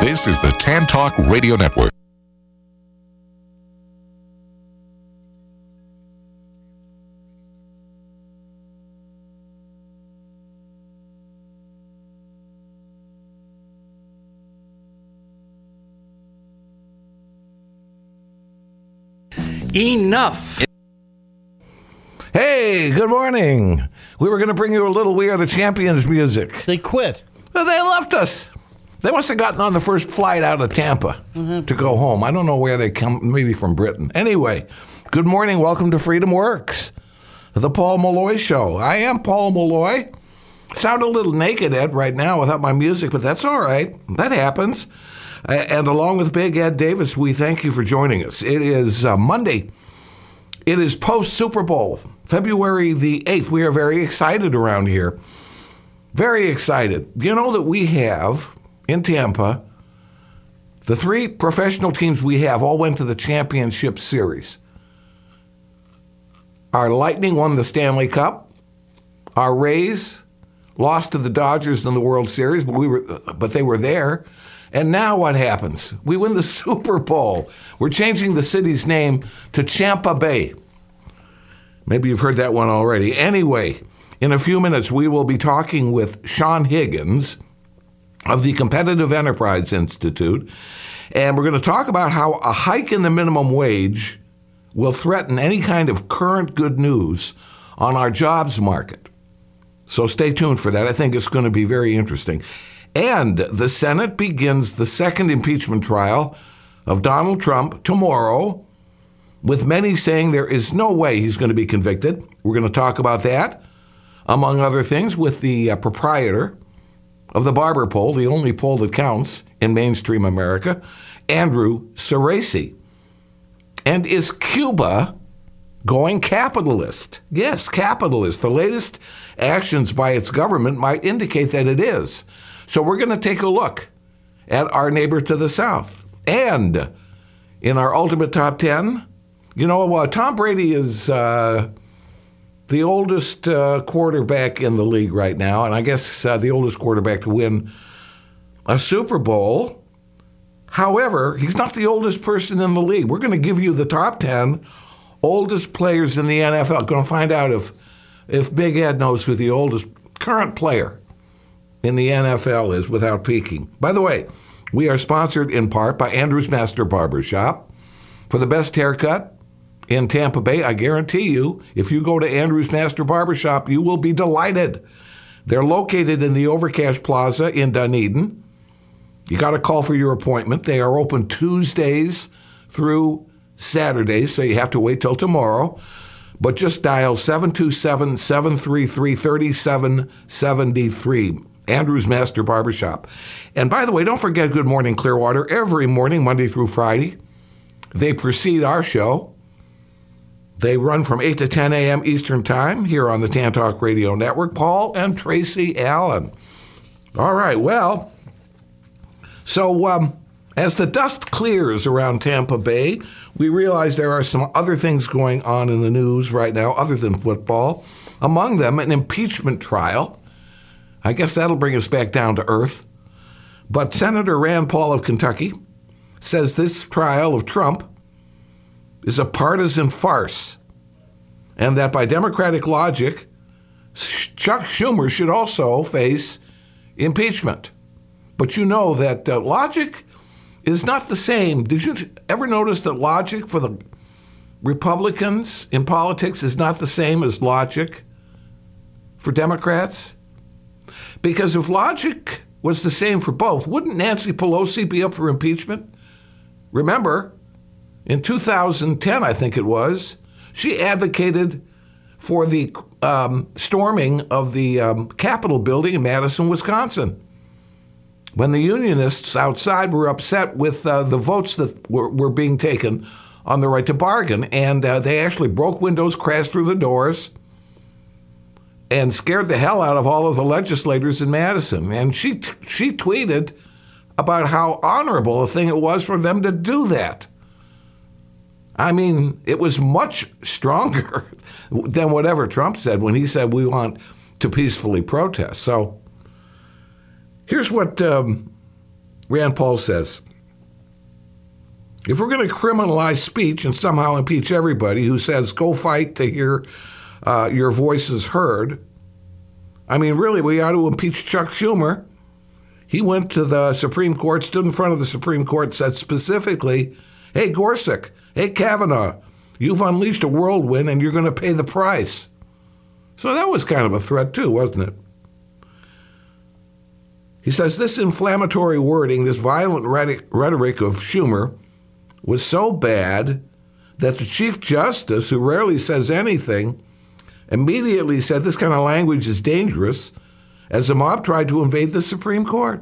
This is the Tan Talk Radio Network. Enough. Hey, good morning. We were going to bring you a little We Are the Champions music. They quit. Well, they left us. They must have gotten on the first flight out of Tampa to go home. I don't know where they come, maybe from Britain. Anyway, good morning. Welcome to Freedom Works, the Paul Malloy Show. I am Paul Malloy. Sound a little naked, Ed, right now without my music, but that's all right. That happens. And along with Big Ed Davis, we thank you for joining us. It is Monday. It is post-Super Bowl, February the 8th. We are very excited around here. Very excited. You know that we have, in Tampa, the three professional teams we have all went to the championship series. Our Lightning won the Stanley Cup. Our Rays lost to the Dodgers in the World Series, but they were there. And now what happens? We win the Super Bowl. We're changing the city's name to Champa Bay. Maybe you've heard that one already. Anyway, in a few minutes, we will be talking with Sean Higgins of the Competitive Enterprise Institute, and we're going to talk about how a hike in the minimum wage will threaten any kind of current good news on our jobs market. So stay tuned for that. I think it's going to be very interesting. And the Senate begins the second impeachment trial of Donald Trump tomorrow, with many saying there is no way he's going to be convicted. We're going to talk about that, among other things, with the proprietor of the Barber poll, the only poll that counts in mainstream America, Andrew Cerasi. And is Cuba going capitalist? Yes, capitalist. The latest actions by its government might indicate that it is. So we're going to take a look at our neighbor to the south. And in our ultimate top 10, you know, Tom Brady is the oldest quarterback in the league right now, and I guess the oldest quarterback to win a Super Bowl. However, he's not the oldest person in the league. We're going to give you the top 10 oldest players in the NFL. Going to find out if Big Ed knows who the oldest current player in the NFL is without peeking. By the way, we are sponsored in part by Andrew's Master Barbershop. For the best haircut in Tampa Bay, I guarantee you, if you go to Andrew's Master Barbershop, you will be delighted. They're located in the Overcash Plaza in Dunedin. You got to call for your appointment. They are open Tuesdays through Saturdays, so you have to wait till tomorrow. But just dial 727-733-3773. Andrew's Master Barbershop. And by the way, don't forget Good Morning Clearwater every morning, Monday through Friday. They precede our show. They run from 8 to 10 a.m. Eastern Time here on the Tan Talk Radio Network. Paul and Tracy Allen. All right, well, so as the dust clears around Tampa Bay, we realize there are some other things going on in the news right now other than football. Among them, an impeachment trial. I guess that'll bring us back down to earth. But Senator Rand Paul of Kentucky says this trial of Trump is a partisan farce, and that by Democratic logic, Chuck Schumer should also face impeachment. But you know that logic is not the same. Did you ever notice that logic for the Republicans in politics is not the same as logic for Democrats? Because if logic was the same for both, wouldn't Nancy Pelosi be up for impeachment? Remember, in 2010, I think it was, she advocated for the storming of the Capitol building in Madison, Wisconsin, when the Unionists outside were upset with the votes that were being taken on the right to bargain. And they actually broke windows, crashed through the doors, and scared the hell out of all of the legislators in Madison. And she tweeted about how honorable a thing it was for them to do that. I mean, it was much stronger than whatever Trump said when he said we want to peacefully protest. So here's what Rand Paul says, if we're going to criminalize speech and somehow impeach everybody who says, go fight to hear your voices heard, I mean, really, we ought to impeach Chuck Schumer. He went to the Supreme Court, stood in front of the Supreme Court, said specifically, hey, Gorsuch, hey, Kavanaugh, you've unleashed a whirlwind and you're going to pay the price. So that was kind of a threat too, wasn't it? He says this inflammatory wording, this violent rhetoric of Schumer was so bad that the Chief Justice, who rarely says anything, immediately said this kind of language is dangerous as the mob tried to invade the Supreme Court.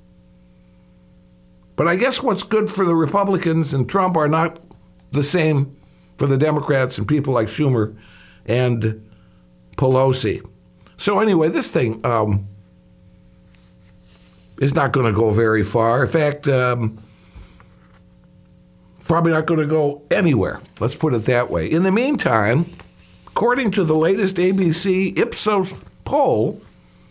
But I guess what's good for the Republicans and Trump are not the same for the Democrats and people like Schumer and Pelosi. So anyway, this thing is not going to go very far. In fact, probably not going to go anywhere. Let's put it that way. In the meantime, according to the latest ABC Ipsos poll,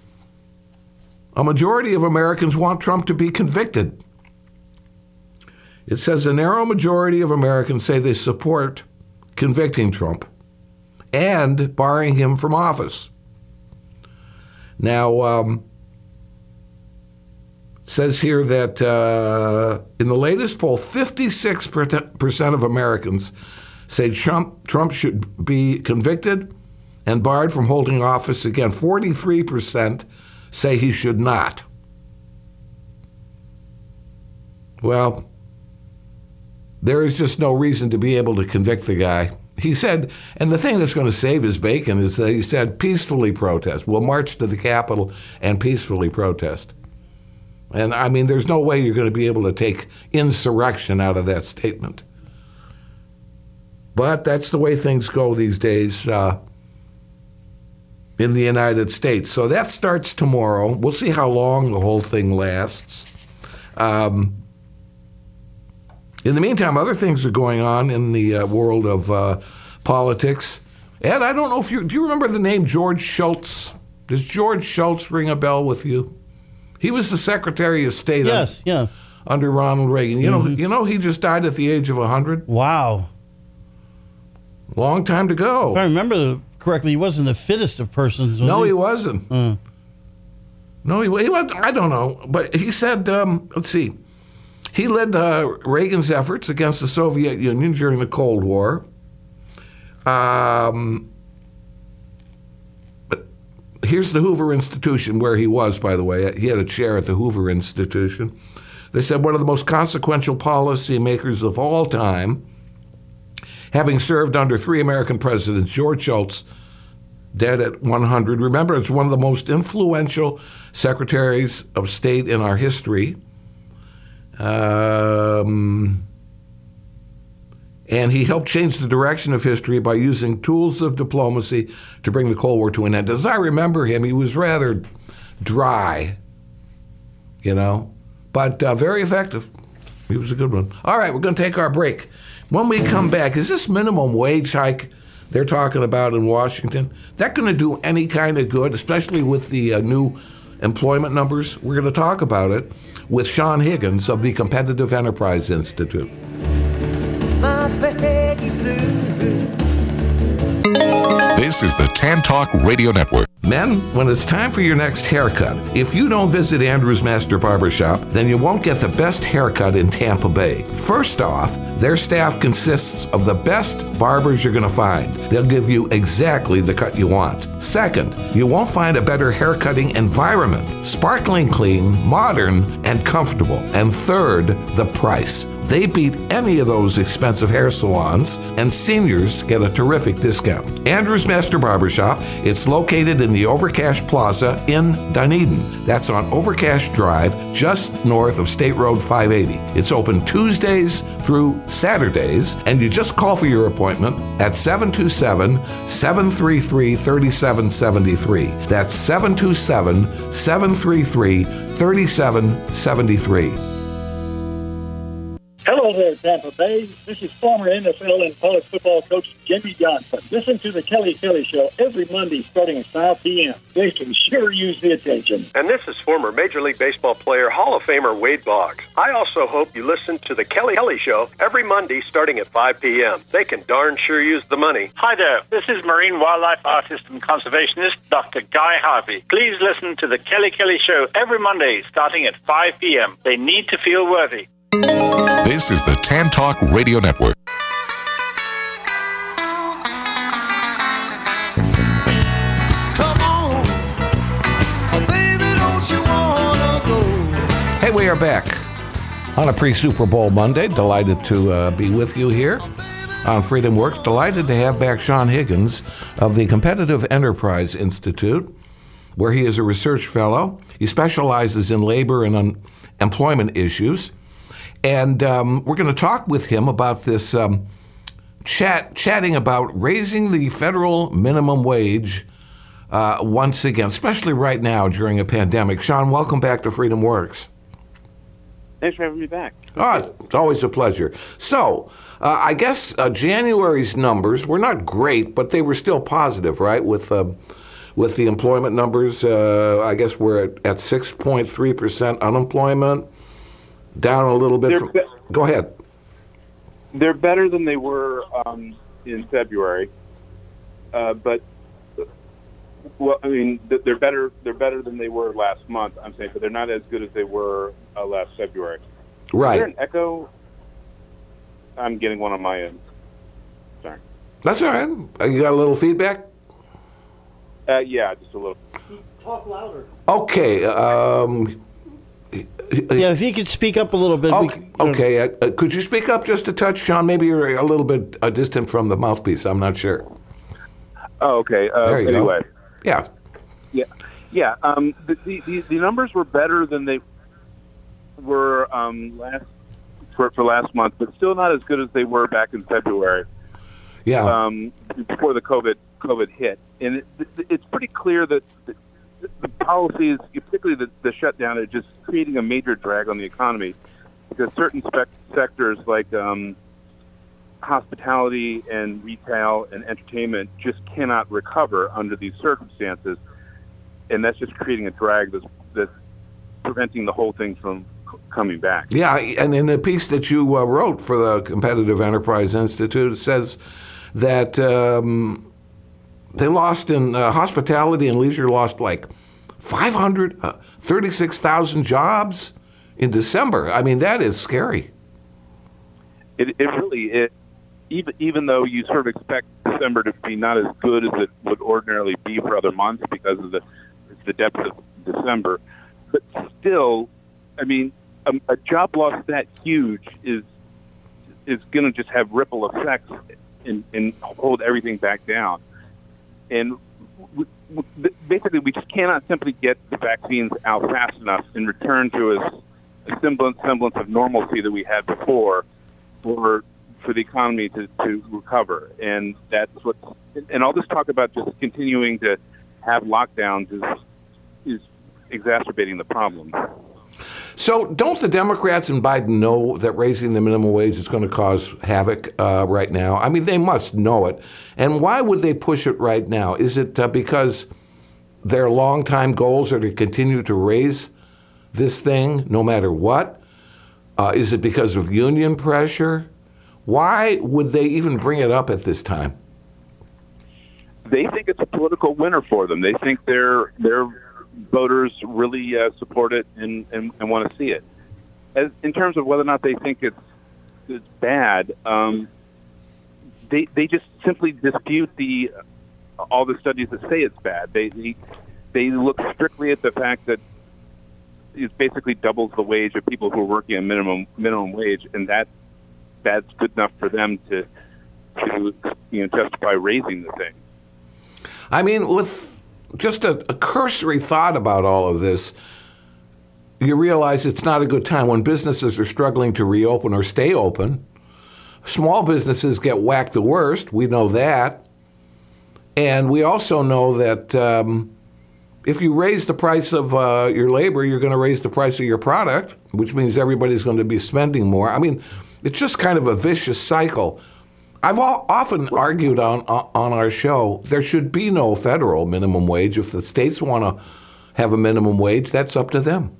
a majority of Americans want Trump to be convicted. It says a narrow majority of Americans say they support convicting Trump and barring him from office. Now, it says here that in the latest poll, 56% of Americans say Trump should be convicted and barred from holding office again. 43% say he should not. Well, there is just no reason to be able to convict the guy. He said, and the thing that's going to save his bacon is that he said, peacefully protest. We'll march to the Capitol and peacefully protest. And I mean, there's no way you're going to be able to take insurrection out of that statement. But that's the way things go these days in the United States. So that starts tomorrow. We'll see how long the whole thing lasts. In the meantime, other things are going on in the world of politics. Ed, I don't know if do you remember the name George Shultz? Does George Shultz ring a bell with you? He was the Secretary of State under Ronald Reagan. You know, he just died at the age of 100. Wow. Long time to go. If I remember correctly, he wasn't the fittest of persons. No, he wasn't. No, he wasn't. I don't know. But he said, let's see. He led Reagan's efforts against the Soviet Union during the Cold War. Here's the Hoover Institution, where he was, by the way. He had a chair at the Hoover Institution. They said one of the most consequential policymakers of all time, having served under 3 American presidents, George Shultz, dead at 100. Remember, it's one of the most influential secretaries of state in our history. And he helped change the direction of history by using tools of diplomacy to bring the Cold War to an end. As I remember him, he was rather dry, but very effective. He was a good one. All right, we're going to take our break. When we come back, is this minimum wage hike they're talking about in Washington, that going to do any kind of good, especially with the new employment numbers? We're going to talk about it with Sean Higgins of the Competitive Enterprise Institute. This is the Tan Talk Radio Network. Men, when it's time for your next haircut, if you don't visit Andrew's Master Barbershop, then you won't get the best haircut in Tampa Bay. First off, their staff consists of the best barbers you're going to find. They'll give you exactly the cut you want. Second, you won't find a better haircutting environment. Sparkling clean, modern, and comfortable. And third, the price. They beat any of those expensive hair salons, and seniors get a terrific discount. Andrew's Master Barbershop, it's located in the Overcash Plaza in Dunedin. That's on Overcash Drive, just north of State Road 580. It's open Tuesdays through Saturdays, and you just call for your appointment at 727-733-3773. That's 727-733-3773. Hello there, Tampa Bay. This is former NFL and college football coach Jimmy Johnson. Listen to the Kelly Kelly Show every Monday starting at 5 p.m. They can sure use the attention. And this is former Major League Baseball player, Hall of Famer Wade Boggs. I also hope you listen to the Kelly Kelly Show every Monday starting at 5 p.m. They can darn sure use the money. Hi there. This is marine wildlife artist and conservationist Dr. Guy Harvey. Please listen to the Kelly Kelly Show every Monday starting at 5 p.m. They need to feel worthy. This is the Tan Talk Radio Network. Come on, baby, don't you wanna go? Hey, we are back on a pre-Super Bowl Monday. Delighted to be with you here on Freedom Works. Delighted to have back Sean Higgins of the Competitive Enterprise Institute, where he is a research fellow. He specializes in labor and employment issues. And we're going to talk with him about this chatting about raising the federal minimum wage once again, especially right now during a pandemic. Sean, welcome back to Freedom Works. Thanks for having me back. Oh, it's always a pleasure. So, I guess January's numbers were not great, but they were still positive, right? With the employment numbers, I guess we're at 6.3% unemployment. Down a little bit. Go ahead. They're better than they were in February, but well, I mean, they're better. They're better than they were last month. I'm saying, but they're not as good as they were last February. Right. Is there an echo? I'm getting one on my end. Sorry. That's all right. You got a little feedback? Yeah, just a little. Talk louder. Okay. Yeah, if you could speak up a little bit. Okay. Could you speak up just a touch, Sean? Maybe you're a little bit distant from the mouthpiece. I'm not sure. Oh, okay. There you anyway. go. Yeah. Yeah. The numbers were better than they were for last month, but still not as good as they were back in February. Yeah. Before the COVID hit, and it's pretty clear that the policies, particularly the shutdown, are just creating a major drag on the economy because certain sectors like hospitality and retail and entertainment just cannot recover under these circumstances, and that's just creating a drag that's preventing the whole thing from coming back. Yeah, and in the piece that you wrote for the Competitive Enterprise Institute, it says that they lost in hospitality and leisure lost like 536,000 jobs in December. I mean, that is scary. It really is. Even though you sort of expect December to be not as good as it would ordinarily be for other months because of the depth of December, but still, I mean, a job loss that huge is going to just have ripple effects and hold everything back down. And basically, we just cannot simply get the vaccines out fast enough and return to a semblance of normalcy that we had before for the economy to recover. And that's what. And all this talk about just continuing to have lockdowns is exacerbating the problem. So don't the Democrats and Biden know that raising the minimum wage is going to cause havoc right now? I mean, they must know it. And why would they push it right now? Is it because their longtime goals are to continue to raise this thing no matter what? Is it because of union pressure? Why would they even bring it up at this time? They think it's a political winner for them. They think their voters really support it and want to see it. In terms of whether or not they think it's bad, they just simply dispute all the studies that say it's bad. They look strictly at the fact that it basically doubles the wage of people who are working a minimum wage, and that's good enough for them to justify raising the thing. I mean, with just a cursory thought about all of this, you realize it's not a good time when businesses are struggling to reopen or stay open. Small businesses get whacked the worst. We know that. And we also know that if you raise the price of your labor, you're going to raise the price of your product, which means everybody's going to be spending more. I mean, it's just kind of a vicious cycle. I've often argued on our show there should be no federal minimum wage. If the states want to have a minimum wage, that's up to them.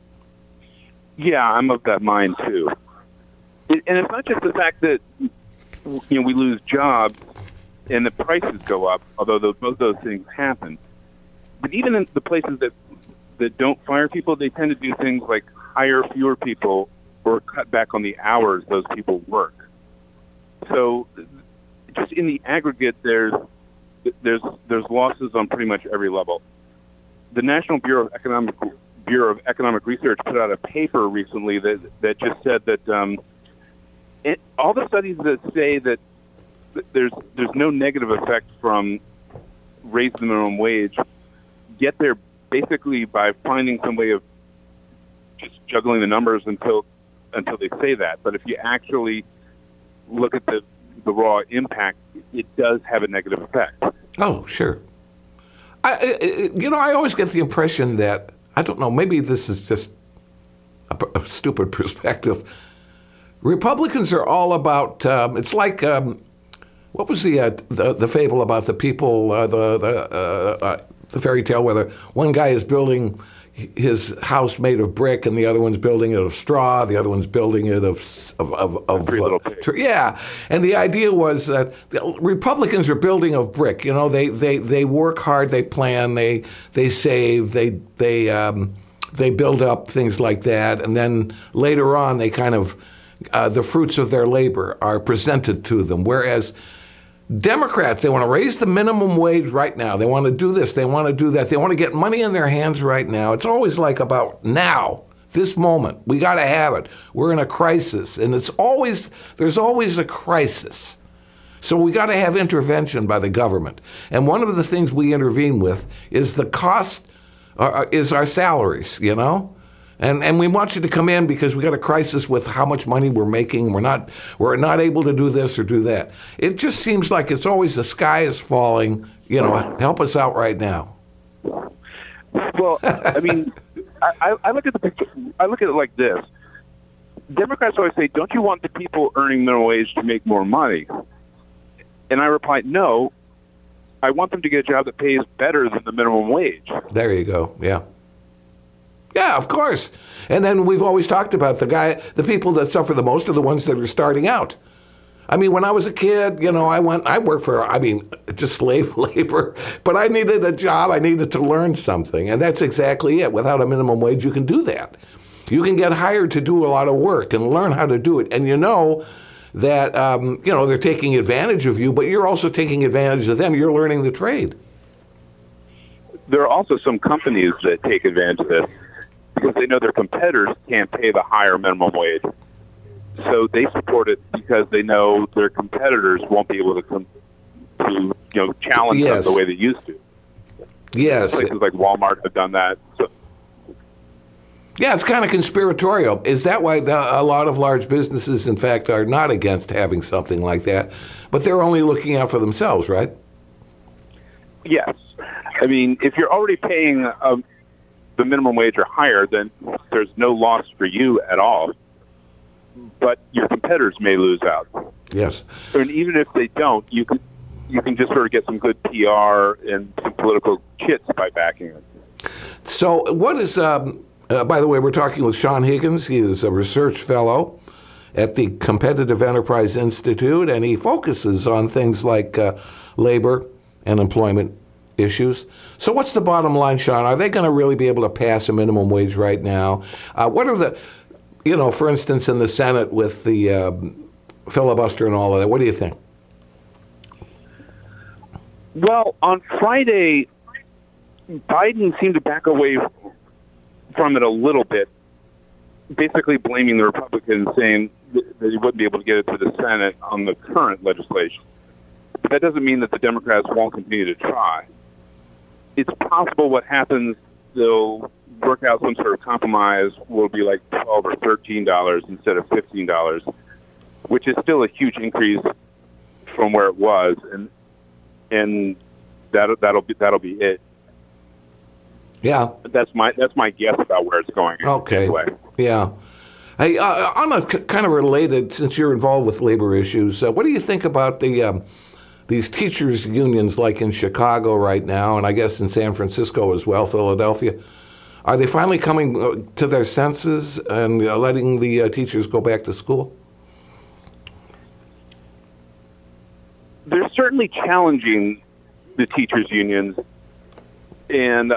Yeah, I'm of that mind too. And it's not just the fact that we lose jobs and the prices go up, although both those things happen. But even in the places that don't fire people, they tend to do things like hire fewer people or cut back on the hours those people work. So, just in the aggregate, there's losses on pretty much every level. The National Bureau of Economic Research put out a paper recently that just said that all the studies that say that there's no negative effect from raising the minimum wage get there basically by finding some way of just juggling the numbers until they say that. But if you actually look at the raw impact, it does have a negative effect. Oh, sure. I always get the impression that, I don't know, maybe this is just a stupid perspective. Republicans are all about, it's like, what was the fable about the people, the fairy tale where one guy is building his house made of brick and the other one's building it of straw, the other one's building it of yeah. And the idea was that the Republicans are building of brick. They work hard, they plan, they save, they build up things like that, and then later on they kind of the fruits of their labor are presented to them. Whereas Democrats, they want to raise the minimum wage right now. They want to do this. They want to do that. They want to get money in their hands right now. It's always like about now, this moment. We got to have it. We're in a crisis, and there's always a crisis. So we got to have intervention by the government. And one of the things we intervene with is the cost, is our salaries, And we want you to come in because we got a crisis with how much money we're making. We're not able to do this or do that. It just seems like it's always the sky is falling. Help us out right now. Well, I mean, I look at the picture. I look at it like this. Democrats always say, "Don't you want the people earning minimum wage to make more money?" And I reply, "No, I want them to get a job that pays better than the minimum wage." There you go. Yeah. Yeah, of course. And then we've always talked about the people that suffer the most are the ones that are starting out. I mean, when I was a kid, I worked for, just slave labor, but I needed a job. I needed to learn something. And that's exactly it. Without a minimum wage, you can do that. You can get hired to do a lot of work and learn how to do it. And that, they're taking advantage of you, but you're also taking advantage of them. You're learning the trade. There are also some companies that take advantage of this, because they know their competitors can't pay the higher minimum wage. So they support it because they know their competitors won't be able to challenge them the way they used to. Yes. Places like Walmart have done that. So. Yeah, it's kind of conspiratorial. Is that why a lot of large businesses, in fact, are not against having something like that, but they're only looking out for themselves, right? Yes. I mean, if you're already paying the minimum wage or higher, then there's no loss for you at all. But your competitors may lose out. Yes. And even if they don't, you can just sort of get some good PR and some political chits by backing it. So what is, by the way, we're talking with Sean Higgins. He is a research fellow at the Competitive Enterprise Institute, and he focuses on things like labor and employment issues. So what's the bottom line, Sean? Are they going to really be able to pass a minimum wage right now? What are the, for instance, in the Senate with the filibuster and all of that, what do you think? Well, on Friday, Biden seemed to back away from it a little bit, basically blaming the Republicans, saying that he wouldn't be able to get it to the Senate on the current legislation. But that doesn't mean that the Democrats won't continue to try. It's possible what happens, they'll work out some sort of compromise, will be like $12 or $13 instead of $15, which is still a huge increase from where it was, and that'll be it. Yeah, that's my guess about where it's going. Okay. Anyway. Yeah. Hey, on a kind of related, since you're involved with labor issues, what do you think about these teachers' unions like in Chicago right now, and I guess in San Francisco as well, Philadelphia? Are they finally coming to their senses and letting the teachers go back to school? They're certainly challenging the teachers' unions, and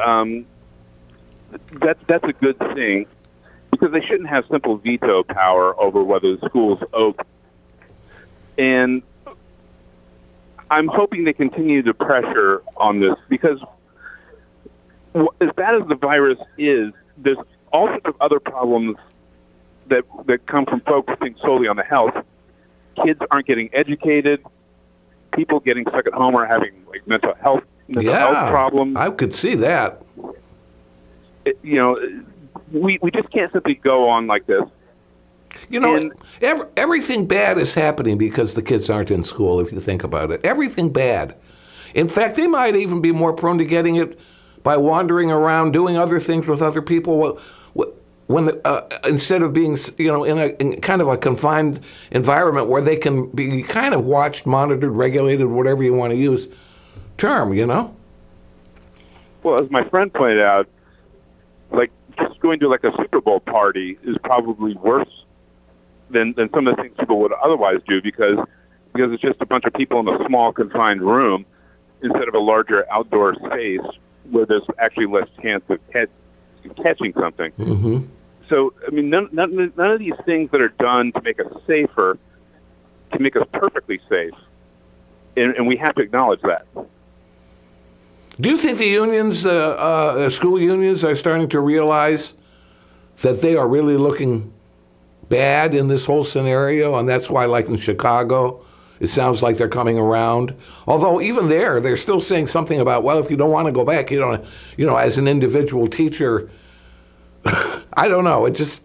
that's a good thing, because they shouldn't have simple veto power over whether the school's open. And I'm hoping they continue to pressure on this, because as bad as the virus is, there's all sorts of other problems that come from focusing solely on the health. Kids aren't getting educated. People getting stuck at home are having like mental health problems. I could see that. We just can't simply go on like this. Everything bad is happening because the kids aren't in school, if you think about it. Everything bad. In fact, they might even be more prone to getting it by wandering around, doing other things with other people. Instead of being, in kind of a confined environment where they can be kind of watched, monitored, regulated, whatever you want to use term, Well, as my friend pointed out, like just going to like a Super Bowl party is probably worse than some of the things people would otherwise do, because it's just a bunch of people in a small confined room instead of a larger outdoor space where there's actually less chance of catching something. Mm-hmm. So, I mean, none of these things that are done to make us safer can make us perfectly safe, and we have to acknowledge that. Do you think the unions, school unions, are starting to realize that they are really looking bad in this whole scenario, and that's why, like in Chicago, it sounds like they're coming around? Although even there, they're still saying something about, well, if you don't want to go back, as an individual teacher, I don't know. It just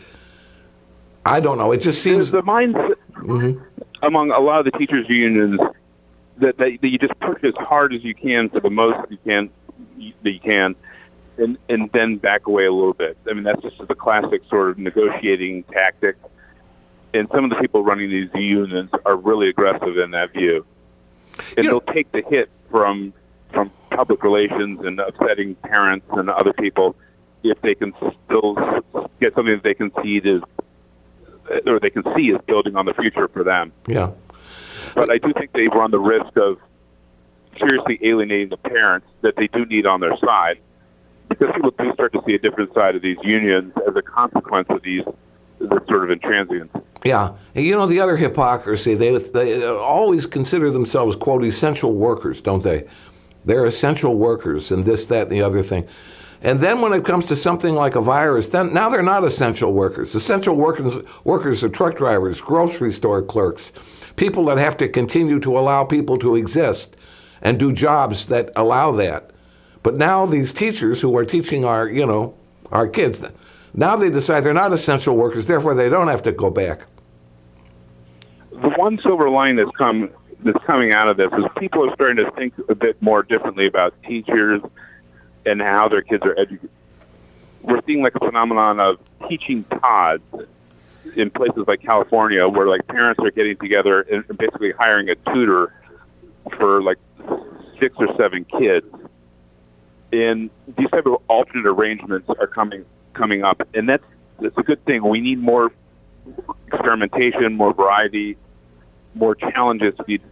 seems the mindset among a lot of the teachers' unions that you just push as hard as you can for the most that you can, and then back away a little bit. I mean, that's just the classic sort of negotiating tactic. And some of the people running these unions are really aggressive in that view. And they'll take the hit from public relations and upsetting parents and other people if they can still get something that they can see is building on the future for them. Yeah. But I do think they run the risk of seriously alienating the parents that they do need on their side, because people do start to see a different side of these unions as a consequence of this sort of intransigence. Yeah. And the other hypocrisy, they always consider themselves, quote, essential workers, don't they? They're essential workers and this, that, and the other thing. And then when it comes to something like a virus, now they're not essential workers. Essential workers are truck drivers, grocery store clerks, people that have to continue to allow people to exist and do jobs that allow that. But now these teachers who are teaching our kids, now they decide they're not essential workers, therefore they don't have to go back. The one silver line that's coming out of this is people are starting to think a bit more differently about teachers and how their kids are educated. We're seeing like a phenomenon of teaching pods in places like California, where like parents are getting together and basically hiring a tutor for like 6 or 7 kids. And these type of alternate arrangements are coming up, and that's a good thing. We need more experimentation, more variety, more challenges to the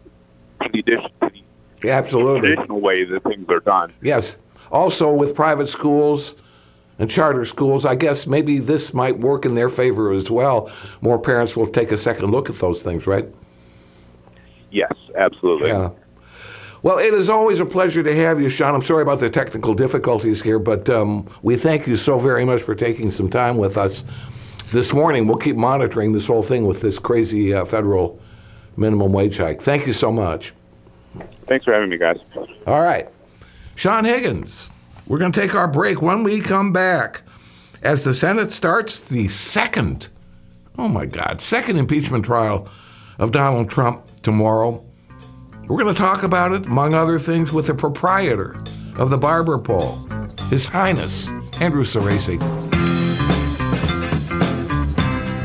traditional way that things are done. Yes. Also, with private schools and charter schools, I guess maybe this might work in their favor as well. More parents will take a second look at those things, right? Yes, absolutely. Yeah. Well, it is always a pleasure to have you, Sean. I'm sorry about the technical difficulties here, but we thank you so very much for taking some time with us this morning. We'll keep monitoring this whole thing with this crazy federal minimum wage hike. Thank you so much. Thanks for having me, guys. All right. Sean Higgins. We're going to take our break. When we come back, as the Senate starts the second impeachment trial of Donald Trump tomorrow, we're going to talk about it, among other things, with the proprietor of the Barber Pole, His Highness Andrew Cerasi.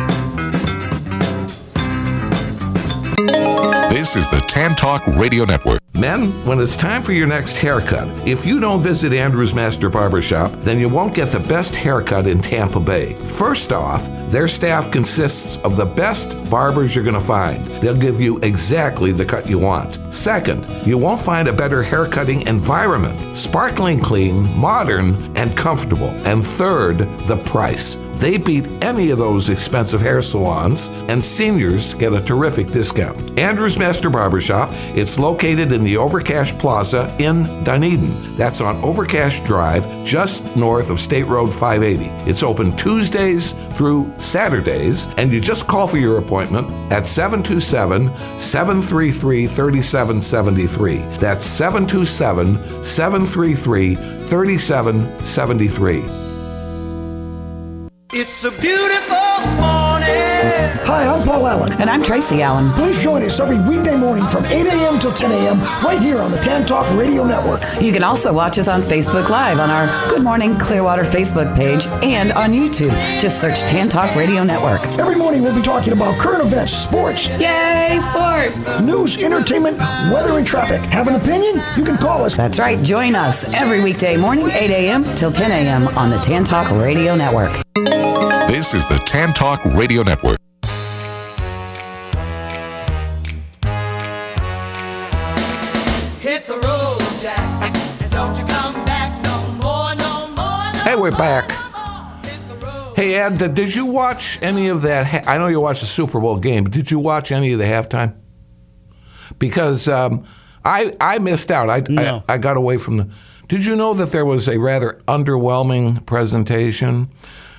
This is the Tan Talk Radio Network. Men, when it's time for your next haircut, if you don't visit Andrew's Master Barbershop, then you won't get the best haircut in Tampa Bay. First off, their staff consists of the best barbers you're going to find. They'll give you exactly the cut you want. Second, you won't find a better haircutting environment. Sparkling clean, modern, and comfortable. And third, the price. They beat any of those expensive hair salons, and seniors get a terrific discount. Andrew's Master Barbershop, it's located in the Overcash Plaza in Dunedin. That's on Overcash Drive, just north of State Road 580. It's open Tuesdays through Saturdays, and you just call for your appointment at 727-733-3773. That's 727-733-3773. It's a beautiful morning. Hi, I'm Paul Allen. And I'm Tracy Allen. Please join us every weekday morning from 8 a.m. till 10 a.m. right here on the Tan Talk Radio Network. You can also watch us on Facebook Live on our Good Morning Clearwater Facebook page and on YouTube. Just search Tan Talk Radio Network. Every morning we'll be talking about current events, sports. Yay, sports! News, entertainment, weather, and traffic. Have an opinion? You can call us. That's right. Join us every weekday morning, 8 a.m. till 10 a.m. on the Tan Talk Radio Network. This is the Tan Talk Radio Network. Hit the road, Jack, and don't you come back no more, no more. Hey, we're back. Hey, Ed, did you watch any of that? I know you watched the Super Bowl game, but did you watch any of the halftime? Because I missed out. I got away from the... Did you know that there was a rather underwhelming presentation?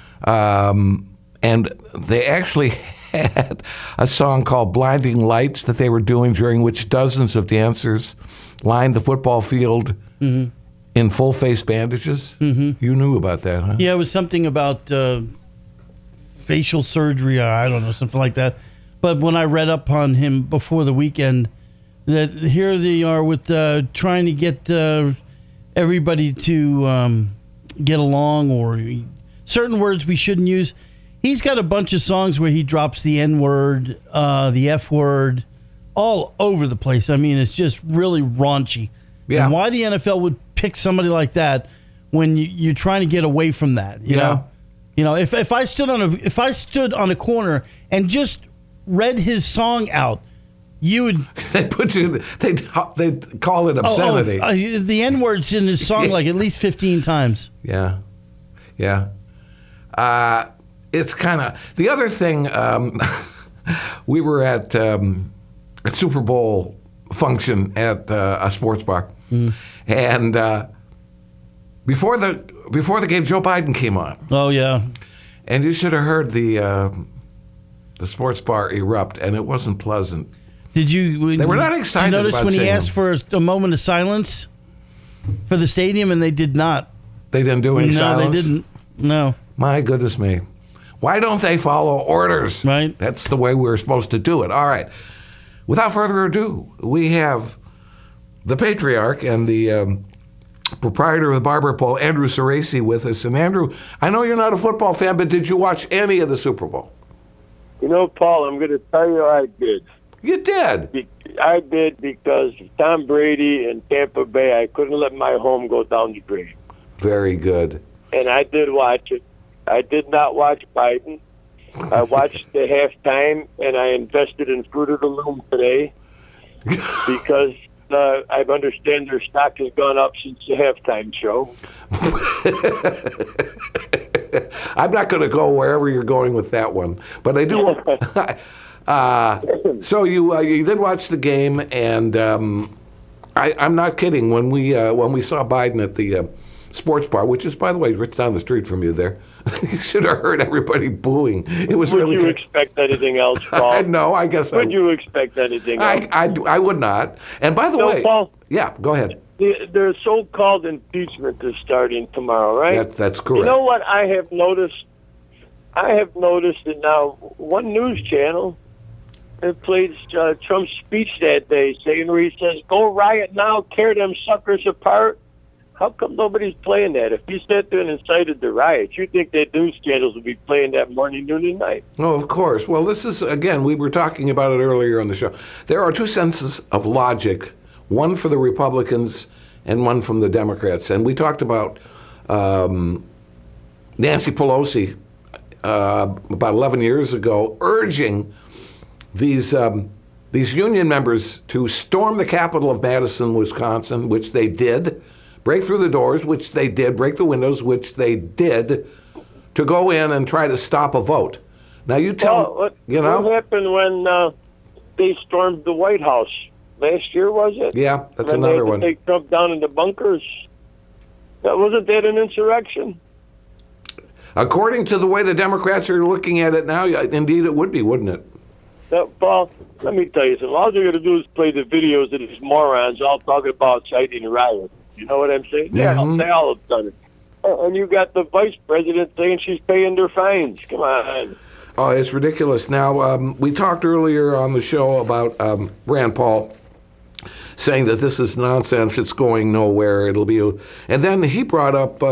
And they actually had a song called Blinding Lights that they were doing, during which dozens of dancers lined the football field in full face bandages. Mm-hmm. You knew about that, huh? Yeah, it was something about facial surgery, or I don't know, something like that. But when I read up on him before the weekend, that here they are with trying to get everybody to get along, or certain words we shouldn't use. He's got a bunch of songs where he drops the N-word, the F-word, all over the place. I mean, it's just really raunchy. Yeah. And why the NFL would pick somebody like that when you're trying to get away from that? You know, if I stood on a corner and just read his song out, you would. They'd call it obscenity. The N-word's in his song like at least 15 times. Yeah. It's kind of the other thing. We were at a Super Bowl function at a sports bar, and before the game, Joe Biden came on. Oh yeah, and you should have heard the sports bar erupt, and it wasn't pleasant. Did you? They were not excited. Did you notice about when he asked him. for a moment of silence for the stadium, and they did not. They didn't do any silence? No, they didn't. No. My goodness me. Why don't they follow orders? Right. That's the way we're supposed to do it. All right. Without further ado, we have the patriarch and the proprietor of the Barber Pole, Andrew Cerasi, with us. And Andrew, I know you're not a football fan, but did you watch any of the Super Bowl? You know, Paul, I'm going to tell you I did. You did? I did, because Tom Brady and Tampa Bay, I couldn't let my home go down the drain. Very good. And I did watch it. I did not watch Biden. I watched the halftime, and I invested in Fruit of the Loom today because I understand their stock has gone up since the halftime show. I'm not going to go wherever you're going with that one, but I do. So you did watch the game, and I'm not kidding. When we saw Biden at the sports bar, which is, by the way, right down the street from you there, you should have heard everybody booing. It was Would really. you expect anything else, Paul? No, I guess. Would you expect anything else? I would not. And by the way, Paul, yeah, go ahead. The so-called impeachment is starting tomorrow, right? That's correct. You know what I have noticed? I have noticed that now one news channel played Trump's speech that day, saying where he says, "Go riot now, tear them suckers apart." How come nobody's playing that? If he sat there and incited the riots, you think that news channels would be playing that morning, noon, and night? Oh, of course. Well, this is, again, we were talking about it earlier on the show. There are two senses of logic, one for the Republicans and one from the Democrats. And we talked about Nancy Pelosi about 11 years ago urging these union members to storm the Capitol of Madison, Wisconsin, which they did, break through the doors, which they did, break the windows, which they did, to go in and try to stop a vote. Now you tell what happened when they stormed the White House last year? Was it? Yeah, that's when another they had one. to take Trump down in the bunkers. Wasn't that an insurrection? According to the way the Democrats are looking at it now, indeed it would be, wouldn't it? Paul, let me tell you something. All they're going to do is play the videos of these morons all talking about inciting riots. You know what I'm saying? Mm-hmm. Yeah, they all have done it. And you got the vice president saying she's paying their fines. Come on. Oh, it's ridiculous. Now, we talked earlier on the show about Rand Paul saying that this is nonsense, it's going nowhere, it'll be... And then he brought up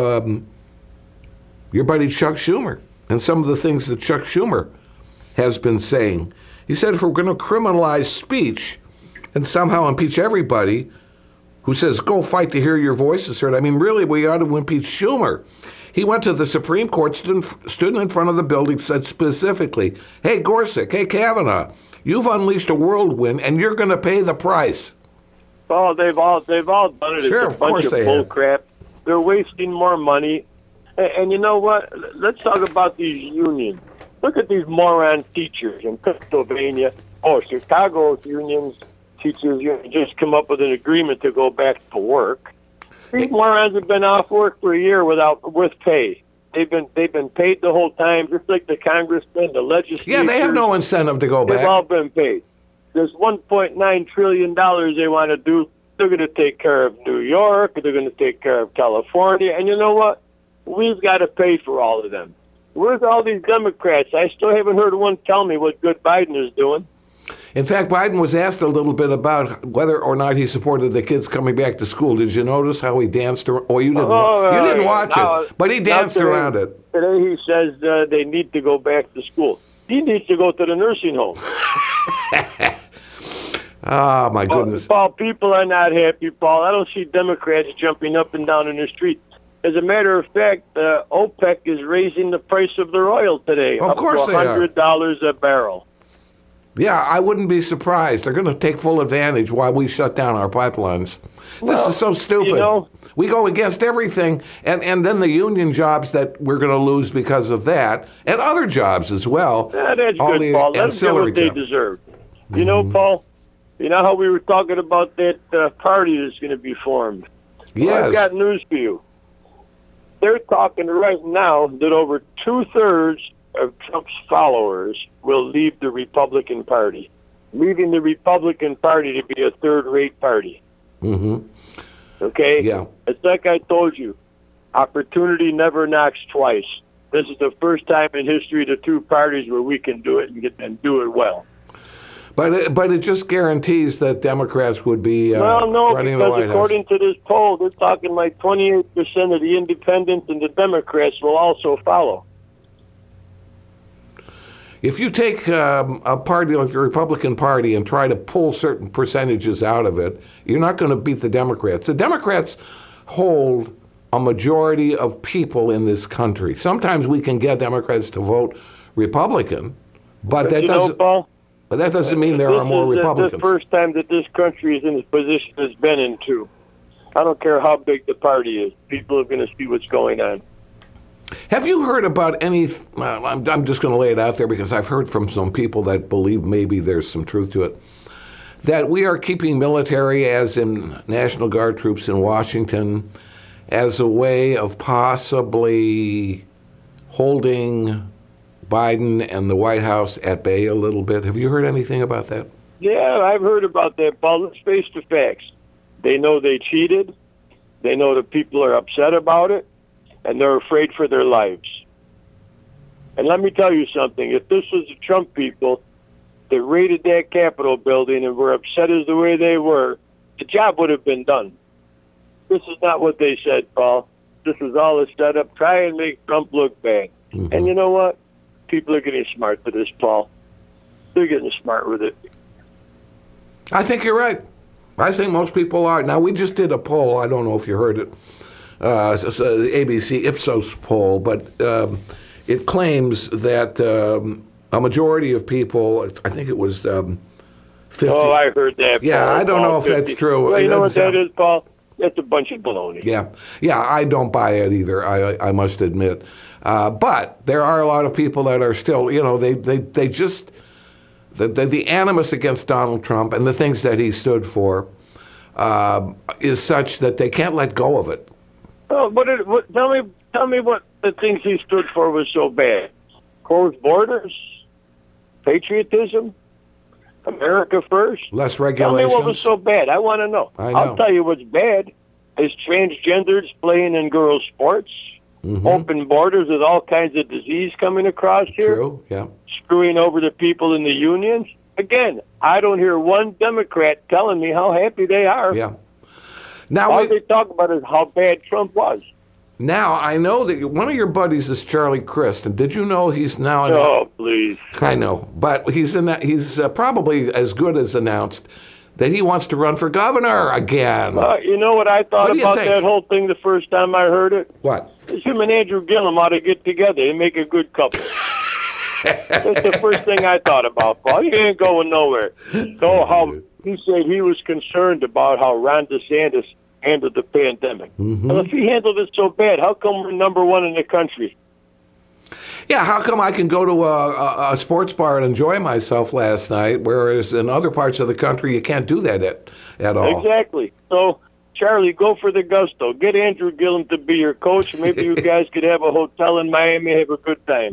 your buddy Chuck Schumer and some of the things that Chuck Schumer has been saying. He said if we're going to criminalize speech and somehow impeach everybody who says, go fight to hear your voices heard, I mean, really, we ought to impeach Schumer. He went to the Supreme Court, stood in front of the building, said specifically, hey, Gorsuch, hey, Kavanaugh, you've unleashed a whirlwind, and you're going to pay the price. Oh, they've all done it. Sure, it's of a bunch course of they bull have. crap. They're wasting more money. And you know what? Let's talk about these unions. Look at these moron teachers in Pennsylvania. Oh, Chicago's unions, teachers just come up with an agreement to go back to work. These morons have been off work for a year with pay. They've been paid the whole time, just like the congressmen, the legislature. Yeah, they have no incentive to go back. They've all been paid. There's $1.9 trillion they want to do. They're going to take care of New York. They're going to take care of California. And you know what? We've got to pay for all of them. Where's all these Democrats? I still haven't heard one tell me what good Biden is doing. In fact, Biden was asked a little bit about whether or not he supported the kids coming back to school. Did you notice how he danced around? Oh, you didn't. You didn't watch it, but he danced around it. Today he says they need to go back to school. He needs to go to the nursing home. Oh, my goodness. Paul, people are not happy, Paul. I don't see Democrats jumping up and down in the streets. As a matter of fact, OPEC is raising the price of their oil today. Of course they are. Up to $100 a barrel. Yeah, I wouldn't be surprised. They're going to take full advantage while we shut down our pipelines. This is so stupid. You know, we go against everything, and then the union jobs that we're going to lose because of that, and other jobs as well. Yeah, that's all good, the Paul. Let them get ancillary what they jobs. deserve. You know, Paul, you know how we were talking about that party that's going to be formed? Yes. Well, I've got news for you. They're talking right now that over 2/3 of Trump's followers will leave the Republican Party, leaving the Republican Party to be a third-rate party. Mm-hmm. Okay? Yeah. It's like I told you, opportunity never knocks twice. This is the first time in history of the two parties where we can do it and do it well. But it just guarantees that Democrats would be well, no, running the because White House. according to this poll, they're talking like 28% of the independents and the Democrats will also follow. If you take a party like the Republican Party and try to pull certain percentages out of it, you're not going to beat the Democrats. The Democrats hold a majority of people in this country. Sometimes we can get Democrats to vote Republican, but that doesn't. Paul, but that doesn't mean there are more Republicans. This is the first time that this country is in this position it's been in too. I don't care how big the party is. People are going to see what's going on. Have you heard about any, I'm just going to lay it out there because I've heard from some people that believe maybe there's some truth to it, that we are keeping military, as in National Guard troops in Washington, as a way of possibly holding Biden and the White House at bay a little bit. Have you heard anything about that? Yeah, I've heard about that, Paul. Let's face the facts. They know they cheated. They know the people are upset about it. And they're afraid for their lives. And let me tell you something. If this was the Trump people that raided that Capitol building and were upset as the way they were, the job would have been done. this is not what they said, Paul. This is all a setup. Try and make Trump look bad. Mm-hmm. And you know what? People are getting smart with this, Paul. They're getting smart with it. I think you're right. I think most people are. Now, we just did a poll. I don't know if you heard it. It's the ABC Ipsos poll, but it claims that a majority of people, I think it was 50. Oh, I heard that. Yeah, Paul, I don't know if 50. that's true. Well, you know what that is, Paul? That's a bunch of baloney. Yeah, I don't buy it either, I must admit. But there are a lot of people that are still, you know, they just, the animus against Donald Trump and the things that he stood for is such that they can't let go of it. Oh, tell me what the things he stood for was so bad. Closed borders, patriotism, America first. Less regulations. Tell me what was so bad. I want to know. I know. I'll tell you what's bad is transgenders playing in girls' sports, open borders with all kinds of disease coming across here. True, yeah. Screwing over the people in the unions. Again, I don't hear one Democrat telling me how happy they are. Yeah. Now all they talk about is how bad Trump was. Now, I know that one of your buddies is Charlie Crist, and did you know he's now... Oh, please. I know, but he's probably as good as announced that he wants to run for governor again. You know what I thought about that whole thing the first time I heard it? What? Him and Andrew Gillum ought to get together and make a good couple. That's the first thing I thought about, Paul. He ain't going nowhere. So how he said he was concerned about how Ron DeSantis handled the pandemic. Well, if he handled it so bad, how come we're number one in the country? Yeah, how come I can go to a sports bar and enjoy myself last night, whereas in other parts of the country you can't do that at all? Exactly. So, Charlie, go for the gusto. Get Andrew Gillum to be your coach. Maybe you guys could have a hotel in Miami, have a good time.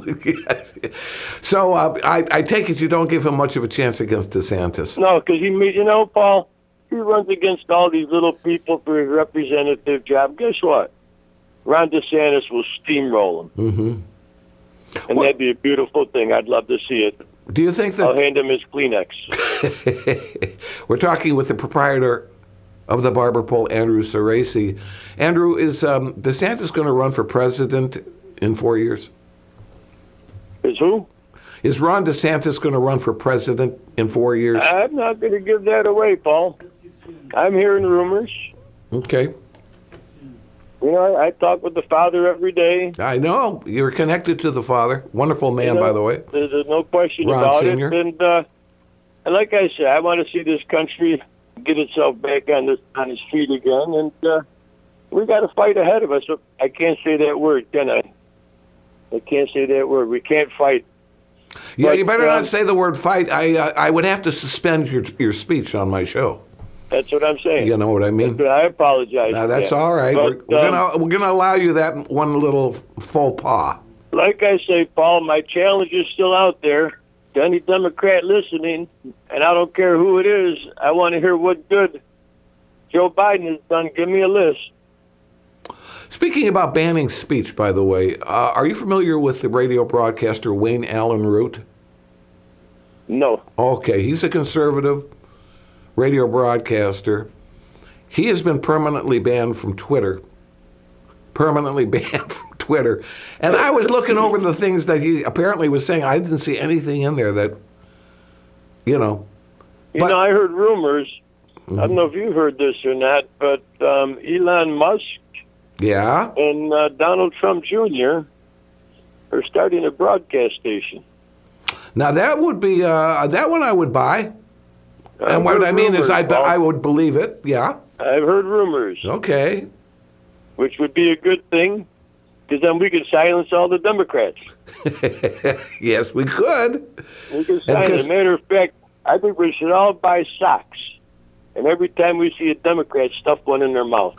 So I take it you don't give him much of a chance against DeSantis. No, because Paul, he runs against all these little people for his representative job. Guess what? Ron DeSantis will steamroll him. And that'd be a beautiful thing. I'd love to see it. Do you think that... I'll hand him his Kleenex. We're talking with the proprietor of the Barber Pole, Andrew Cerasi. Andrew, is DeSantis going to run for president in 4 years? Is who? Is Ron DeSantis going to run for president in 4 years? I'm not going to give that away, Paul. I'm hearing rumors. Okay. You know, I talk with the father every day. I know. You're connected to the father. Wonderful man, by the way. There's no question Ron about Sr. it. And like I said, I want to see this country get itself back on its feet again. And we got a fight ahead of us. I can't say that word, can I? I can't say that word. We can't fight. Yeah, but, you better not say the word fight. I would have to suspend your speech on my show. That's what I'm saying. You know what I mean? I apologize. Now, that's all right. But, we're gonna allow you that one little faux pas. Like I say, Paul, my challenge is still out there. To any Democrat listening, and I don't care who it is, I want to hear what good Joe Biden has done. Give me a list. Speaking about banning speech, by the way, are you familiar with the radio broadcaster Wayne Allen Root? No. Okay, he's a conservative radio broadcaster. He has been permanently banned from Twitter. And I was looking over the things that he apparently was saying. I didn't see anything in there that, you know. I heard rumors. I don't know if you heard this or not, but Elon Musk and Donald Trump Jr. are starting a broadcast station. Now, that would be, that one I would buy. And what I mean is I would believe it, yeah. I've heard rumors. Okay. Which would be a good thing, because then we could silence all the Democrats. Yes, we could. We could silence. As a matter of fact, I think we should all buy socks. And every time we see a Democrat, stuff one in their mouth.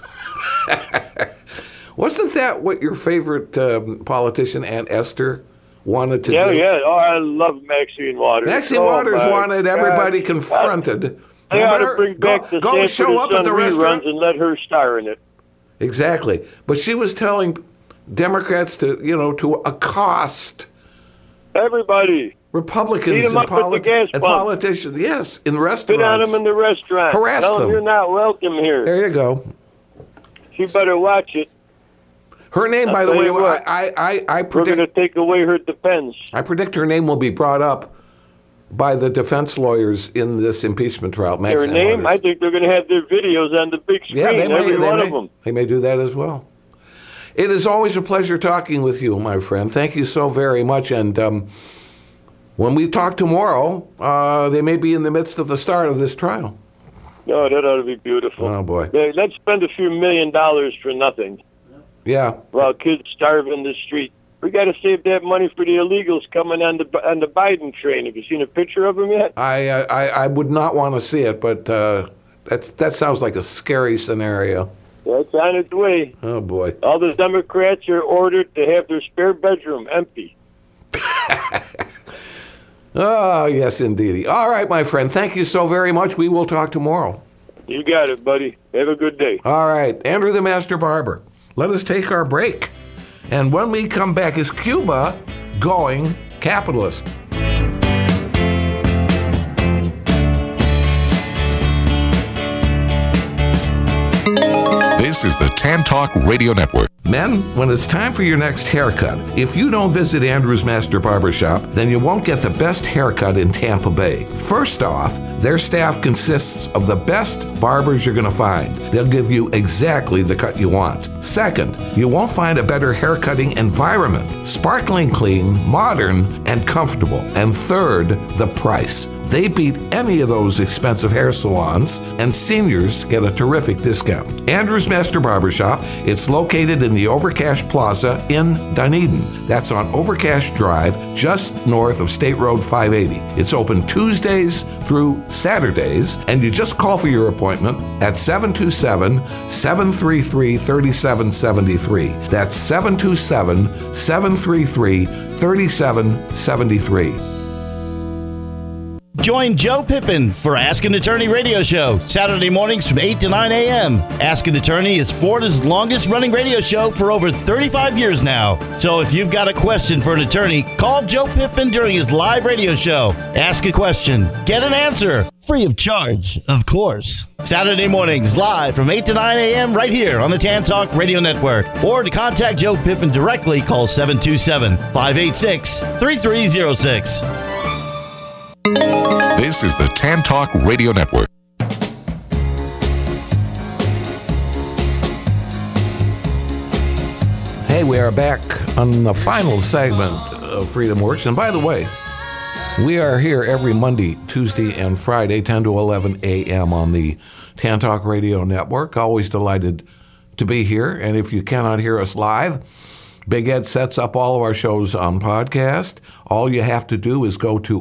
Wasn't that what your favorite politician, Aunt Esther, wanted to do? Yeah. Oh, I love Maxine Waters. Maxine Waters wanted everybody confronted. They ought to bring back the go show up at the restaurant and let her star in it. Exactly. But she was telling Democrats to accost everybody. Republicans and politicians, yes, in restaurants. Spit on them in the restaurant. Harass them. You're not welcome here. There you go. She better watch it. Her name, I'll by the tell way, you what, I We're going predict to take away her defense. I predict her name will be brought up by the defense lawyers in this impeachment trial. Max Their name? Anwar. I think they're going to have their videos on the big screen, Yeah, every one of them. They may do that as well. It is always a pleasure talking with you, my friend. Thank you so very much. And when we talk tomorrow, they may be in the midst of the start of this trial. Oh, that ought to be beautiful. Oh, boy. Yeah, let's spend a few $1 million for nothing Yeah. while kids starve in the street. We got to save that money for the illegals coming on the Biden train. Have you seen a picture of them yet? I would not want to see it, but that sounds like a scary scenario. That's on its way. Oh, boy. All the Democrats are ordered to have their spare bedroom empty. Oh, yes, indeed. All right, my friend. Thank you so very much. We will talk tomorrow. You got it, buddy. Have a good day. All right. Andrew the Master Barber. Let us take our break. And when we come back, is Cuba going capitalist? This is the Tan Talk Radio Network. Men, when it's time for your next haircut, if you don't visit Andrew's Master Barber Shop, then you won't get the best haircut in Tampa Bay. First off, their staff consists of the best barbers you're going to find. They'll give you exactly the cut you want. Second, you won't find a better haircutting environment. Sparkling clean, modern, and comfortable. And third, the price. They beat any of those expensive hair salons, and seniors get a terrific discount. Andrew's Master Barbershop, it's located in the Overcash Plaza in Dunedin. That's on Overcash Drive, just north of State Road 580. It's open Tuesdays through Saturdays, and you just call for your appointment at 727-733-3773. That's 727-733-3773. Join Joe Pippin for Ask an Attorney radio show, Saturday mornings from 8 to 9 a.m. Ask an Attorney is Florida's longest running radio show for over 35 years now. So if you've got a question for an attorney, call Joe Pippin during his live radio show. Ask a question, get an answer, free of charge, of course. Saturday mornings live from 8 to 9 a.m. right here on the Tan Talk Radio Network. Or to contact Joe Pippin directly, call 727-586-3306. This is the Tan Talk Radio Network. Hey, we are back on the final segment of Freedom Works. And by the way, we are here every Monday, Tuesday, and Friday, 10 to 11 a.m. on the Tan Talk Radio Network. Always delighted to be here. And if you cannot hear us live, Big Ed sets up all of our shows on podcast. All you have to do is go to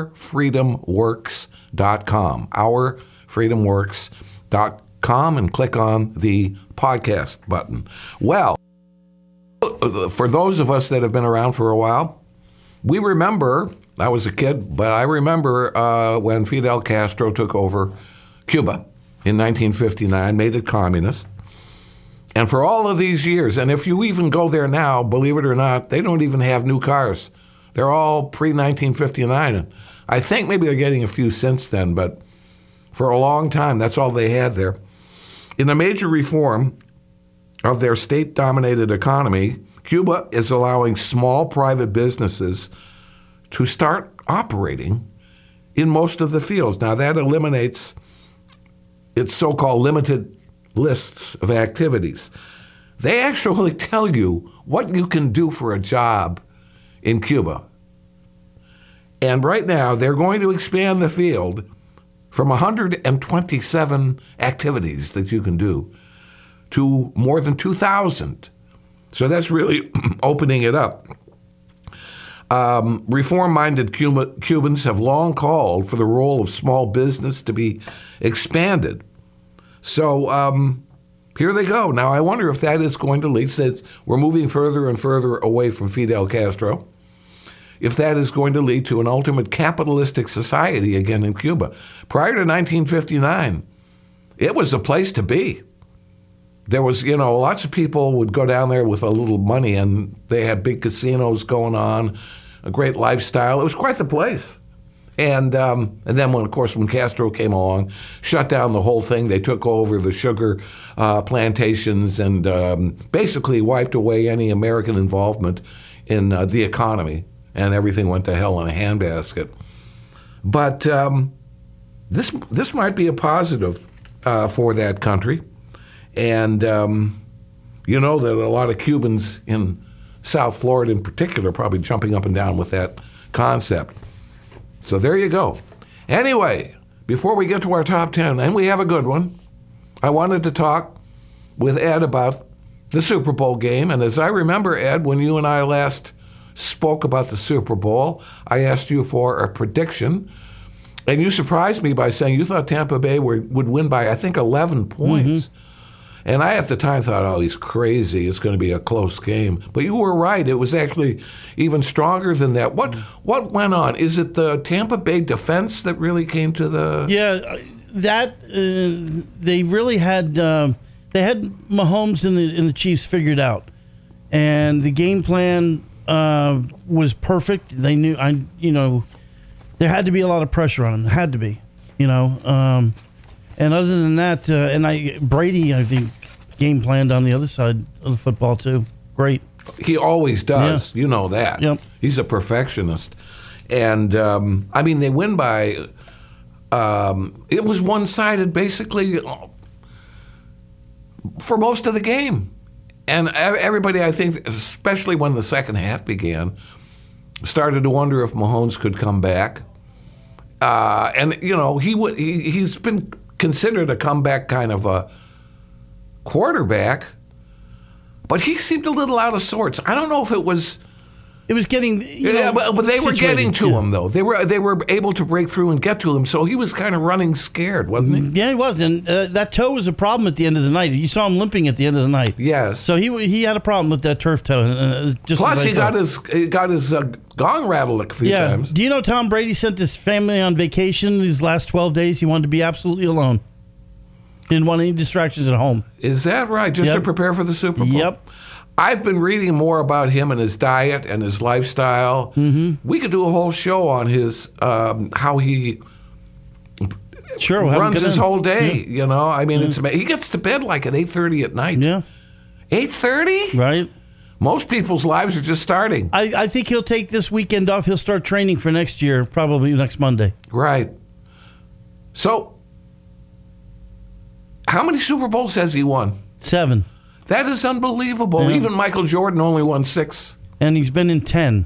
ourfreedomworks.com, ourfreedomworks.com, and click on the podcast button. Well, for those of us that have been around for a while, we remember, I was a kid, but I remember when Fidel Castro took over Cuba in 1959, made it communist. And for all of these years, and if you even go there now, believe it or not, they don't even have new cars. They're all pre-1959. And I think maybe they're getting a few since then, but for a long time, that's all they had there. In a major reform of their state-dominated economy, Cuba is allowing small private businesses to start operating in most of the fields. Now, that eliminates its so-called limited lists of activities. They actually tell you what you can do for a job in Cuba. And right now, they're going to expand the field from 127 activities that you can do to more than 2,000. So that's really opening it up. Reform-minded Cubans have long called for the role of small business to be expanded. So here they go. Now, I wonder if that is going to lead, since we're moving further and further away from Fidel Castro, if that is going to lead to an ultimate capitalistic society again in Cuba. Prior to 1959, it was a place to be. There was, lots of people would go down there with a little money, and they had big casinos going on, a great lifestyle. It was quite the place. And then, when Castro came along, shut down the whole thing. They took over the sugar plantations and basically wiped away any American involvement in the economy, and everything went to hell in a handbasket. But this might be a positive for that country. And you know that a lot of Cubans in South Florida in particular are probably jumping up and down with that concept. So there you go. Anyway, before we get to our top 10, and we have a good one, I wanted to talk with Ed about the Super Bowl game. And as I remember, Ed, when you and I last spoke about the Super Bowl, I asked you for a prediction. And you surprised me by saying you thought Tampa Bay would win by, I think, 11 points. And I, at the time, thought, oh, he's crazy. It's going to be a close game. But you were right. It was actually even stronger than that. What went on? Is it the Tampa Bay defense that really came to the... Yeah, they really had... they had Mahomes and the Chiefs figured out. And the game plan was perfect. They knew, there had to be a lot of pressure on him. There had to be, and other than that, Brady, I think, game planned on the other side of the football too. Great. He always does. Yeah. You know that. Yep. He's a perfectionist. And, they win by, it was one-sided basically for most of the game. And everybody, I think, especially when the second half began, started to wonder if Mahomes could come back. He's been considered a comeback kind of a quarterback, but he seemed a little out of sorts. I don't know if it was getting, but they were getting to him though. They were able to break through and get to him. So he was kind of running scared, wasn't he? Yeah, he was, and that toe was a problem at the end of the night. You saw him limping at the end of the night. Yes. So he had a problem with that turf toe. Plus, he got his gong rattled a few times. Do you know Tom Brady sent his family on vacation these last 12 days? He wanted to be absolutely alone. Didn't want any distractions at home. Is that right? Just to prepare for the Super Bowl? Yep. I've been reading more about him and his diet and his lifestyle. Mm-hmm. We could do a whole show on his how he runs his whole day. Yeah. It's he gets to bed like at 8:30 at night. Yeah, 8:30. Right. Most people's lives are just starting. I think he'll take this weekend off. He'll start training for next year, probably next Monday. Right. So, how many Super Bowls has he won? 7. That is unbelievable. Yeah. Even Michael Jordan only won 6. And he's been in 10.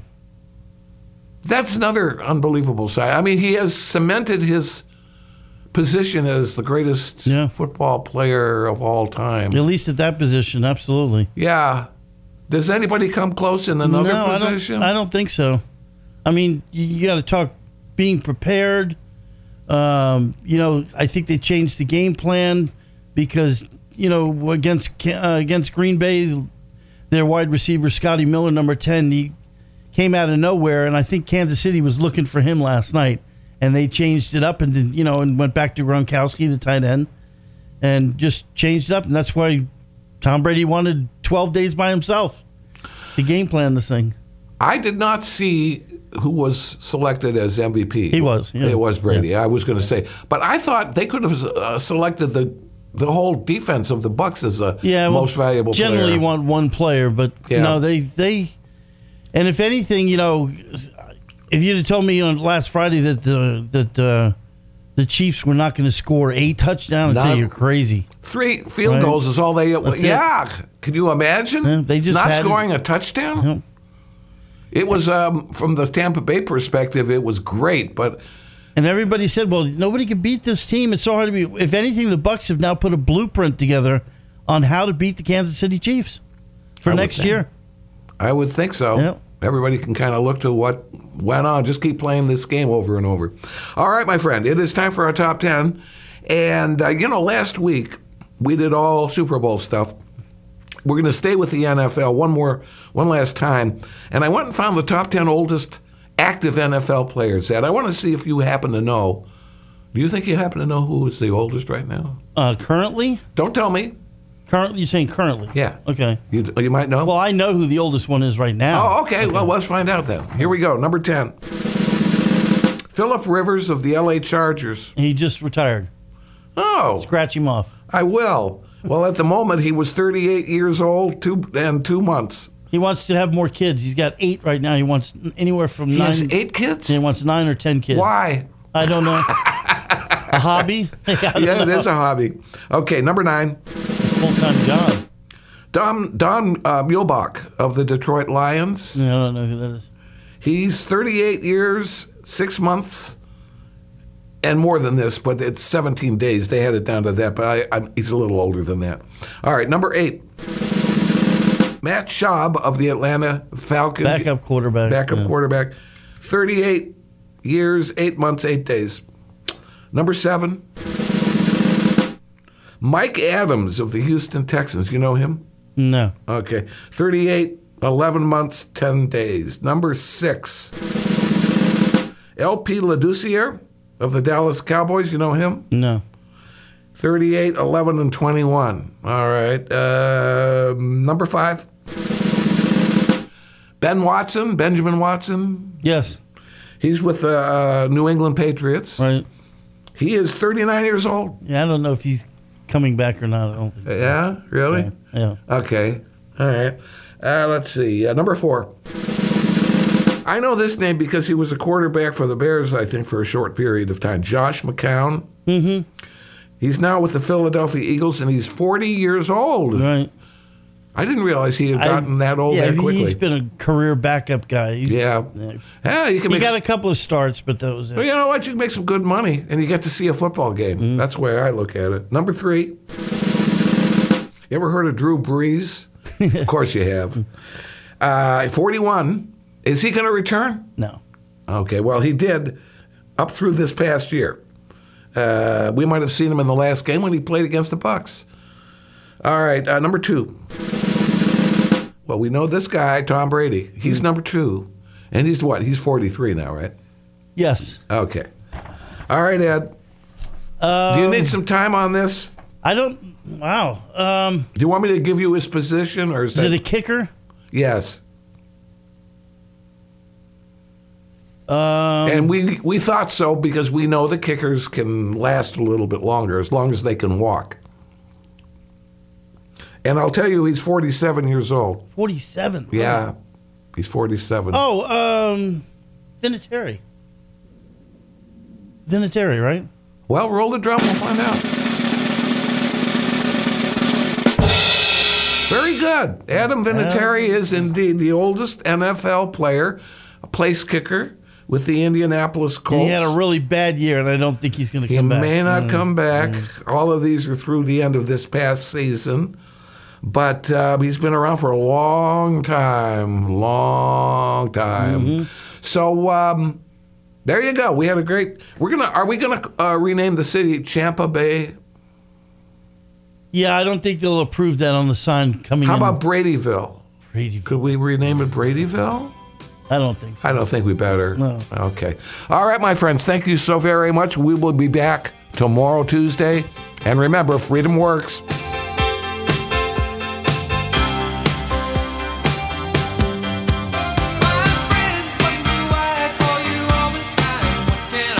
That's another unbelievable side. He has cemented his position as the greatest football player of all time. At least at that position, absolutely. Yeah. Does anybody come close in another position? I don't think so. You got to talk being prepared. I think they changed the game plan because... against Green Bay, their wide receiver, Scotty Miller, number 10, he came out of nowhere, and I think Kansas City was looking for him last night, and they changed it up and went back to Gronkowski, the tight end, and just changed it up, and that's why Tom Brady wanted 12 days by himself to game plan the thing. I did not see who was selected as MVP. He was. Yeah. It was Brady. Yeah. I was going to say. But I thought they could have selected the whole defense of the Bucs as most valuable player. Generally, you want one player, but they and if anything, if you'd have told me on last Friday that the Chiefs were not going to score 8 touchdowns, I'd say you're crazy. 3 field goals is all they. Can you imagine? Yeah, they just not scoring a touchdown. Yeah. It was from the Tampa Bay perspective, it was great, but. And everybody said, well, nobody can beat this team. It's so hard to beat. If anything, the Bucs have now put a blueprint together on how to beat the Kansas City Chiefs for next year. I would think so. Yep. Everybody can kind of look to what went on. Just keep playing this game over and over. All right, my friend, it is time for our top 10. And, last week we did all Super Bowl stuff. We're going to stay with the NFL one last time. And I went and found the top 10 oldest active NFL players. Ed, I want to see if you happen to know. Do you think you happen to know who is the oldest right now? Currently? Don't tell me. Currently? You're saying currently? Yeah. Okay. You might know? Well, I know who the oldest one is right now. Oh, okay. Well, let's find out then. Here we go. Number 10. Phillip Rivers of the L.A. Chargers. He just retired. Oh. Scratch him off. I will. Well, at the moment, he was 38 years old and 2 months. He wants to have more kids. He's got 8 right now. He wants anywhere from 9. He has 8 kids? He wants 9 or 10 kids. Why? I don't know. A hobby? Yeah, it is a hobby. Okay, number 9. Full-time job. Don Muhlbach of the Detroit Lions. Yeah, I don't know who that is. He's 38 years, 6 months, and more than this, but it's 17 days. They had it down to that, but he's a little older than that. All right, number 8. Matt Schaub of the Atlanta Falcons. Backup quarterback. 38 years, 8 months, 8 days. Number 7. Mike Adams of the Houston Texans. You know him? No. Okay. 38, 11 months, 10 days. Number 6. LP Ladouceur of the Dallas Cowboys. You know him? No. 38, 11, and 21. All right. Number 5. Benjamin Watson. Yes. He's with the New England Patriots. Right. He is 39 years old. Yeah, I don't know if he's coming back or not. I don't think so. Yeah? Really? Yeah. Okay. All right. Let's see. Number 4. I know this name because he was a quarterback for the Bears, I think, for a short period of time. Josh McCown. Mm-hmm. He's now with the Philadelphia Eagles, and he's 40 years old. Right. I didn't realize he had gotten that old that quickly. He's been a career backup guy. Yeah, you can. He got a couple of starts, but that was it. Well, you know what? You can make some good money, and you get to see a football game. Mm-hmm. That's the way I look at it. Number 3. You ever heard of Drew Brees? Of course you have. 41. Is he going to return? No. Okay, well, he did up through this past year. We might have seen him in the last game when he played against the Bucs. All right, number 2. Well, we know this guy, Tom Brady. He's number 2. And he's what? He's 43 now, right? Yes. Okay. All right, Ed. Do you need some time on this? I don't. Wow. Do you want me to give you his position, or is it a kicker? Yes. And we thought so because we know the kickers can last a little bit longer as long as they can walk. And I'll tell you, he's 47 years old. 47? Yeah, he's 47. Oh, Vinatieri. Vinatieri, right? Well, roll the drum, we'll find out. Very good. Adam Vinatieri is indeed the oldest NFL player, a place kicker with the Indianapolis Colts. He had a really bad year, and I don't think he's going to come back. He may not come back. All of these are through the end of this past season. But he's been around for a long time. Mm-hmm. So there you go. We had a great. Are we gonna rename the city Champa Bay? Yeah, I don't think they'll approve that on the sign coming. How about Bradyville? Could we rename it Bradyville? I don't think so. I don't think we better. No. Okay. All right, my friends. Thank you so very much. We will be back tomorrow, Tuesday. And remember, freedom works.